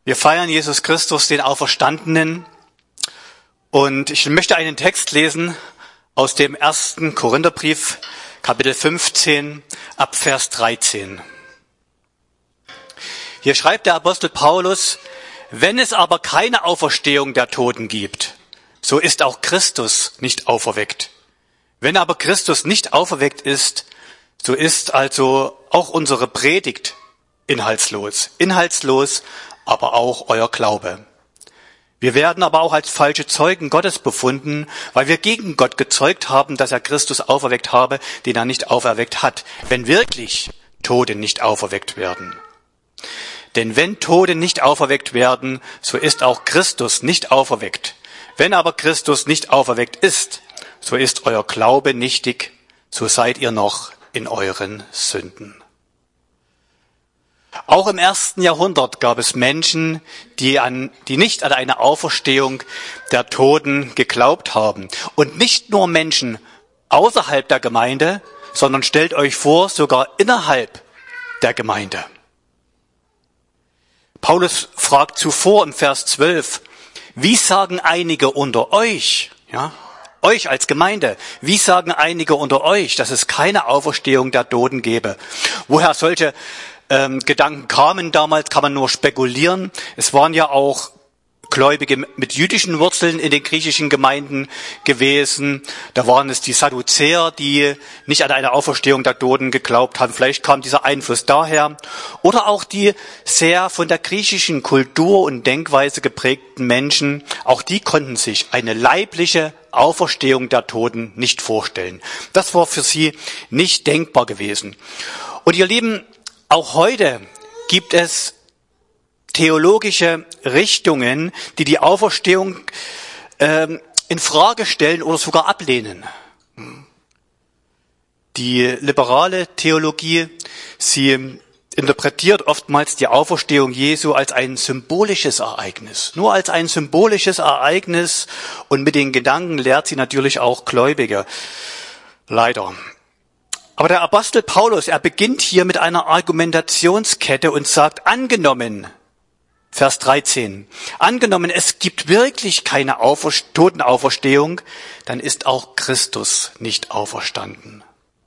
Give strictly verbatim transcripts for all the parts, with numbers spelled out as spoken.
Wir feiern Jesus Christus, den Auferstandenen. Und ich möchte einen Text lesen aus dem ersten Korintherbrief, Kapitel fünfzehn, ab Vers dreizehn. Hier schreibt der Apostel Paulus: Wenn es aber keine Auferstehung der Toten gibt, so ist auch Christus nicht auferweckt. Wenn aber Christus nicht auferweckt ist, so ist also auch unsere Predigt inhaltslos. Inhaltslos, aber auch euer Glaube. Wir werden aber auch als falsche Zeugen Gottes befunden, weil wir gegen Gott gezeugt haben, dass er Christus auferweckt habe, den er nicht auferweckt hat, wenn wirklich Tote nicht auferweckt werden. Denn wenn Tote nicht auferweckt werden, so ist auch Christus nicht auferweckt. Wenn aber Christus nicht auferweckt ist, so ist euer Glaube nichtig, so seid ihr noch in euren Sünden. Auch im ersten Jahrhundert gab es Menschen, die, an, die nicht an eine Auferstehung der Toten geglaubt haben. Und nicht nur Menschen außerhalb der Gemeinde, sondern stellt euch vor, sogar innerhalb der Gemeinde. Paulus fragt zuvor im Vers zwölf, wie sagen einige unter euch, ja, euch als Gemeinde, wie sagen einige unter euch, dass es keine Auferstehung der Toten gäbe? Woher solche ähm, Gedanken kamen damals, kann man nur spekulieren. Es waren ja auch Gläubige mit jüdischen Wurzeln in den griechischen Gemeinden gewesen. Da waren es die Sadduzäer, die nicht an eine Auferstehung der Toten geglaubt haben. Vielleicht kam dieser Einfluss daher. Oder auch die sehr von der griechischen Kultur und Denkweise geprägten Menschen. Auch die konnten sich eine leibliche Auferstehung der Toten nicht vorstellen. Das war für sie nicht denkbar gewesen. Und ihr Lieben, auch heute gibt es theologische Richtungen, die die Auferstehung ähm, in Frage stellen oder sogar ablehnen. Die liberale Theologie, sie interpretiert oftmals die Auferstehung Jesu als ein symbolisches Ereignis. Nur als ein symbolisches Ereignis, und mit den Gedanken lehrt sie natürlich auch Gläubige. Leider. Aber der Apostel Paulus, er beginnt hier mit einer Argumentationskette und sagt, angenommen, Vers dreizehn, angenommen, es gibt wirklich keine Auferst- Totenauferstehung, dann ist auch Christus nicht auferstanden.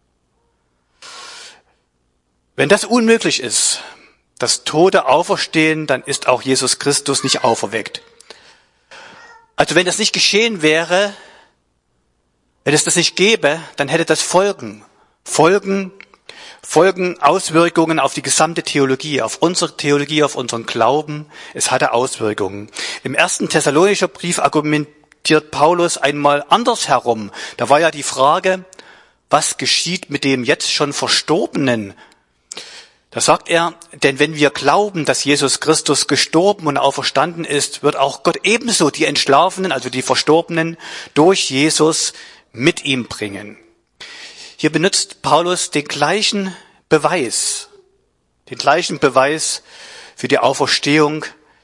Wenn das unmöglich ist, dass Tote auferstehen, dann ist auch Jesus Christus nicht auferweckt. Also wenn das nicht geschehen wäre, wenn es das nicht gäbe, dann hätte das Folgen. Folgen, Folgen, Auswirkungen auf die gesamte Theologie, auf unsere Theologie, auf unseren Glauben. Es hatte Auswirkungen. Im ersten Thessalonischer Brief argumentiert Paulus einmal anders herum. Da war ja die Frage, was geschieht mit dem jetzt schon Verstorbenen? Da sagt er, denn wenn wir glauben, dass Jesus Christus gestorben und auferstanden ist, wird auch Gott ebenso die Entschlafenen, also die Verstorbenen, durch Jesus mit ihm bringen. Hier benutzt Paulus den gleichen Beweis, den gleichen Beweis für die Auferstehung.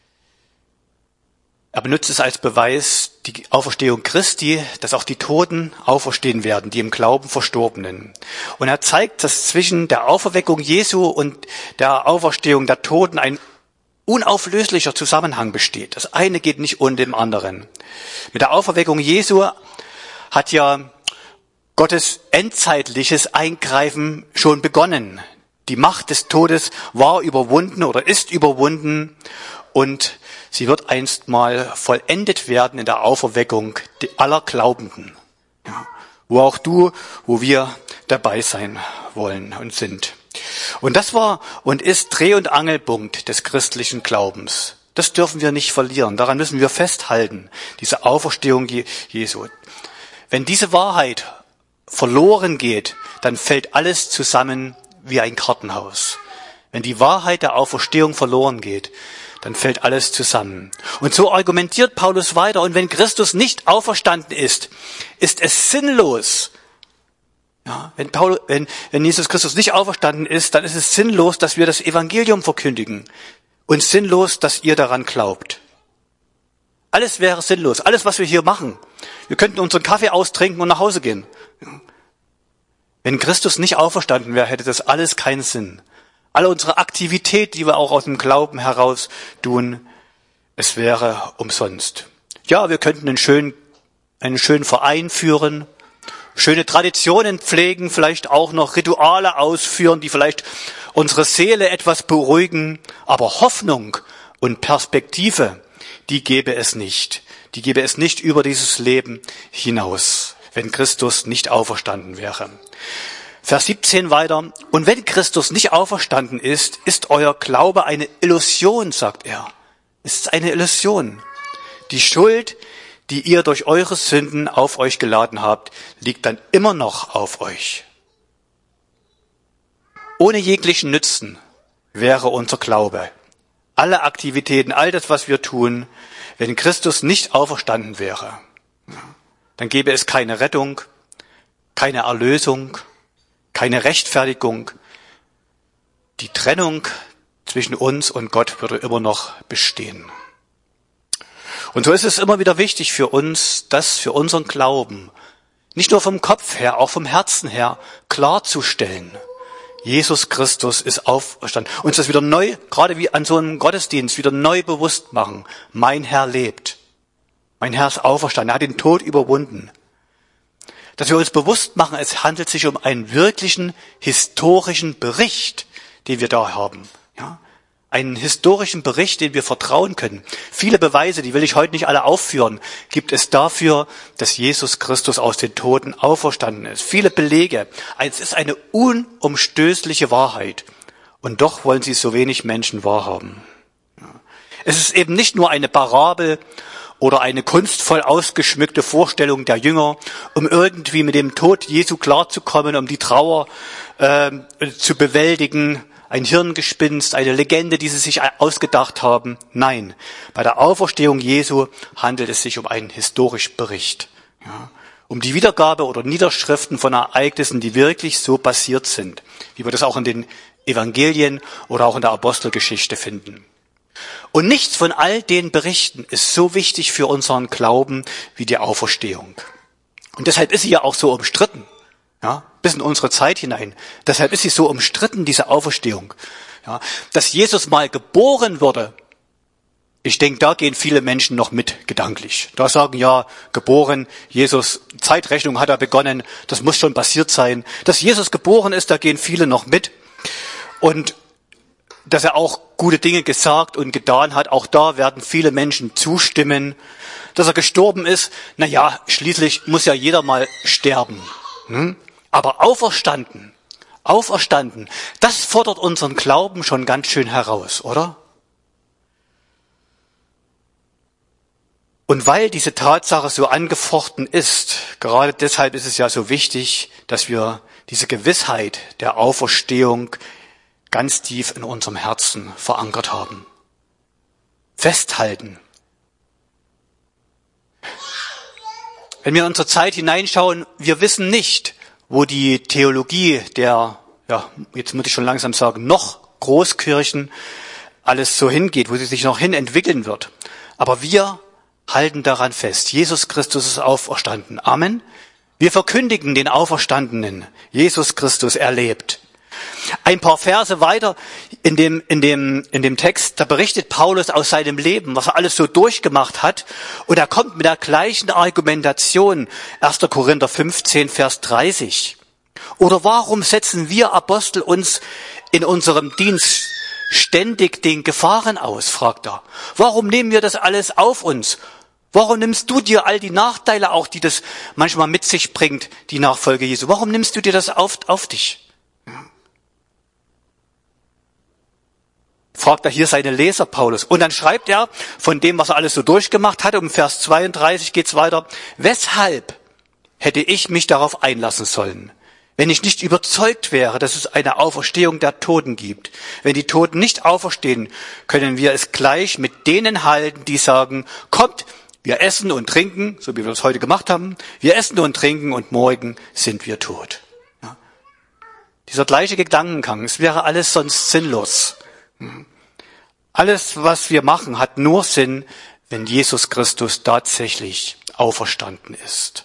Er benutzt es als Beweis, die Auferstehung Christi, dass auch die Toten auferstehen werden, die im Glauben Verstorbenen. Und er zeigt, dass zwischen der Auferweckung Jesu und der Auferstehung der Toten ein unauflöslicher Zusammenhang besteht. Das eine geht nicht ohne dem anderen. Mit der Auferweckung Jesu hat ja Gottes endzeitliches Eingreifen schon begonnen. Die Macht des Todes war überwunden oder ist überwunden und sie wird einstmal vollendet werden in der Auferweckung aller Glaubenden. Ja, wo auch du, wo wir dabei sein wollen und sind. Und das war und ist Dreh- und Angelpunkt des christlichen Glaubens. Das dürfen wir nicht verlieren. Daran müssen wir festhalten. Diese Auferstehung Jesu. Wenn diese Wahrheit verloren geht, dann fällt alles zusammen wie ein Kartenhaus. Wenn die Wahrheit der Auferstehung verloren geht, dann fällt alles zusammen. Und so argumentiert Paulus weiter. Und wenn Christus nicht auferstanden ist, ist es sinnlos. Ja, wenn, Paul, wenn, wenn Jesus Christus nicht auferstanden ist, dann ist es sinnlos, dass wir das Evangelium verkündigen. Und sinnlos, dass ihr daran glaubt. Alles wäre sinnlos. Alles, was wir hier machen. Wir könnten unseren Kaffee austrinken und nach Hause gehen. Wenn Christus nicht auferstanden wäre, hätte das alles keinen Sinn. Alle unsere Aktivität, die wir auch aus dem Glauben heraus tun, es wäre umsonst. Ja, wir könnten einen schönen, einen schönen Verein führen, schöne Traditionen pflegen, vielleicht auch noch Rituale ausführen, die vielleicht unsere Seele etwas beruhigen, aber Hoffnung und Perspektive, die gäbe es nicht. Die gäbe es nicht über dieses Leben hinaus, wenn Christus nicht auferstanden wäre. Vers siebzehn weiter. Und wenn Christus nicht auferstanden ist, ist euer Glaube eine Illusion, sagt er. Es ist eine Illusion. Die Schuld, die ihr durch eure Sünden auf euch geladen habt, liegt dann immer noch auf euch. Ohne jeglichen Nutzen wäre unser Glaube. Alle Aktivitäten, all das, was wir tun, wenn Christus nicht auferstanden wäre, dann gäbe es keine Rettung, keine Erlösung, keine Rechtfertigung. Die Trennung zwischen uns und Gott würde immer noch bestehen. Und so ist es immer wieder wichtig für uns, das für unseren Glauben, nicht nur vom Kopf her, auch vom Herzen her, klarzustellen. Jesus Christus ist auferstanden. Uns das wieder neu, gerade wie an so einem Gottesdienst, wieder neu bewusst machen. Mein Herr lebt. Mein Herr ist auferstanden. Er hat den Tod überwunden. Dass wir uns bewusst machen, es handelt sich um einen wirklichen historischen Bericht, den wir da haben. Ja? Einen historischen Bericht, den wir vertrauen können. Viele Beweise, die will ich heute nicht alle aufführen, gibt es dafür, dass Jesus Christus aus den Toten auferstanden ist. Viele Belege. Es ist eine unumstößliche Wahrheit. Und doch wollen sie so wenig Menschen wahrhaben. Es ist eben nicht nur eine Parabel oder eine kunstvoll ausgeschmückte Vorstellung der Jünger, um irgendwie mit dem Tod Jesu klarzukommen, um die Trauer äh, zu bewältigen. Ein Hirngespinst, eine Legende, die sie sich ausgedacht haben. Nein, bei der Auferstehung Jesu handelt es sich um einen historischen Bericht. Ja, um die Wiedergabe oder Niederschriften von Ereignissen, die wirklich so passiert sind, wie wir das auch in den Evangelien oder auch in der Apostelgeschichte finden. Und nichts von all den Berichten ist so wichtig für unseren Glauben wie die Auferstehung. Und deshalb ist sie ja auch so umstritten. Ja, bis in unsere Zeit hinein. Deshalb ist sie so umstritten, diese Auferstehung. Ja, dass Jesus mal geboren wurde, ich denke, da gehen viele Menschen noch mit gedanklich. Da sagen ja, geboren, Jesus, Zeitrechnung hat er begonnen, das muss schon passiert sein. Dass Jesus geboren ist, da gehen viele noch mit. Und dass er auch gute Dinge gesagt und getan hat, auch da werden viele Menschen zustimmen. Dass er gestorben ist, na ja, schließlich muss ja jeder mal sterben. Hm? Aber auferstanden, auferstanden, das fordert unseren Glauben schon ganz schön heraus, oder? Und weil diese Tatsache so angefochten ist, gerade deshalb ist es ja so wichtig, dass wir diese Gewissheit der Auferstehung ganz tief in unserem Herzen verankert haben. Festhalten. Wenn wir in unsere Zeit hineinschauen, wir wissen nicht, wo die Theologie der, ja, jetzt muss ich schon langsam sagen, noch Großkirchen alles so hingeht, wo sie sich noch hin entwickeln wird. Aber wir halten daran fest. Jesus Christus ist auferstanden. Amen. Wir verkündigen den Auferstandenen. Jesus Christus erlebt. Ein paar Verse weiter in dem, in dem, in dem Text, da berichtet Paulus aus seinem Leben, was er alles so durchgemacht hat. Und er kommt mit der gleichen Argumentation. erster Korinther fünfzehn, Vers dreißig. Oder warum setzen wir Apostel uns in unserem Dienst ständig den Gefahren aus, fragt er. Warum nehmen wir das alles auf uns? Warum nimmst du dir all die Nachteile auch, die das manchmal mit sich bringt, die Nachfolge Jesu? Warum nimmst du dir das auf, auf dich? Fragt er hier seine Leser, Paulus. Und dann schreibt er von dem, was er alles so durchgemacht hat, um Vers zweiunddreißig geht's weiter. Weshalb hätte ich mich darauf einlassen sollen, wenn ich nicht überzeugt wäre, dass es eine Auferstehung der Toten gibt? Wenn die Toten nicht auferstehen, können wir es gleich mit denen halten, die sagen, kommt, wir essen und trinken, so wie wir das heute gemacht haben. Wir essen und trinken und morgen sind wir tot. Ja. Dieser gleiche Gedankengang, es wäre alles sonst sinnlos. Alles, was wir machen, hat nur Sinn, wenn Jesus Christus tatsächlich auferstanden ist.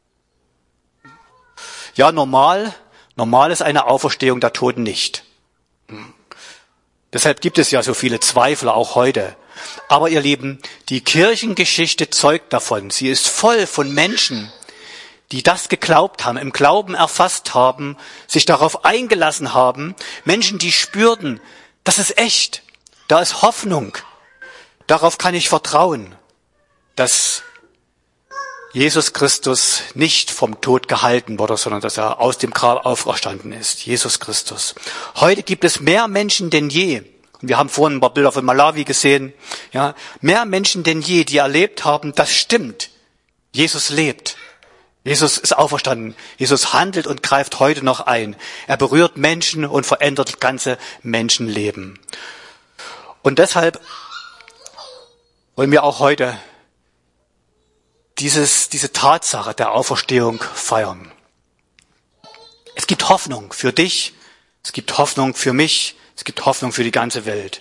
Ja, normal, normal ist eine Auferstehung der Toten nicht. Deshalb gibt es ja so viele Zweifler auch heute. Aber ihr Lieben, die Kirchengeschichte zeugt davon. Sie ist voll von Menschen, die das geglaubt haben, im Glauben erfasst haben, sich darauf eingelassen haben. Menschen, die spürten, das ist echt, da ist Hoffnung. Darauf kann ich vertrauen, dass Jesus Christus nicht vom Tod gehalten wurde, sondern dass er aus dem Grab auferstanden ist. Jesus Christus. Heute gibt es mehr Menschen denn je. Und wir haben vorhin ein paar Bilder von Malawi gesehen. Ja, mehr Menschen denn je, die erlebt haben, das stimmt. Jesus lebt. Jesus ist auferstanden. Jesus handelt und greift heute noch ein. Er berührt Menschen und verändert das ganze Menschenleben. Und deshalb wollen wir auch heute Dieses, diese Tatsache der Auferstehung feiern. Es gibt Hoffnung für dich, es gibt Hoffnung für mich, es gibt Hoffnung für die ganze Welt.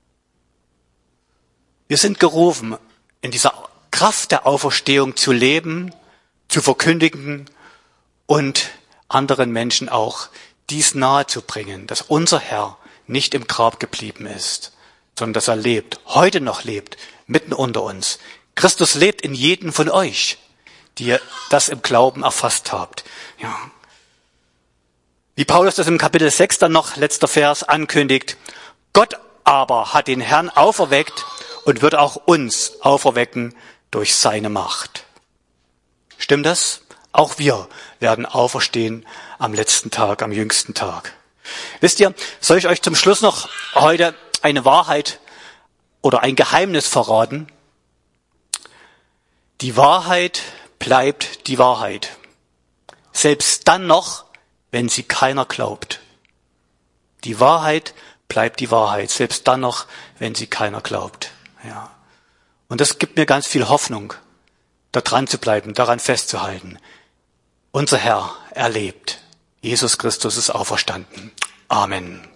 Wir sind gerufen, in dieser Kraft der Auferstehung zu leben, zu verkündigen und anderen Menschen auch dies nahezubringen, dass unser Herr nicht im Grab geblieben ist, sondern dass er lebt, heute noch lebt, mitten unter uns. Christus lebt in jedem von euch, die ihr das im Glauben erfasst habt. Ja. Wie Paulus das im Kapitel sechs dann noch, letzter Vers, ankündigt. Gott aber hat den Herrn auferweckt und wird auch uns auferwecken durch seine Macht. Stimmt das? Auch wir werden auferstehen am letzten Tag, am jüngsten Tag. Wisst ihr, soll ich euch zum Schluss noch heute eine Wahrheit oder ein Geheimnis verraten? Die Wahrheit bleibt die Wahrheit. Selbst dann noch, wenn sie keiner glaubt. Die Wahrheit bleibt die Wahrheit. Selbst dann noch, wenn sie keiner glaubt. Ja. Und das gibt mir ganz viel Hoffnung, da dran zu bleiben, daran festzuhalten. Unser Herr, er lebt. Jesus Christus ist auferstanden. Amen.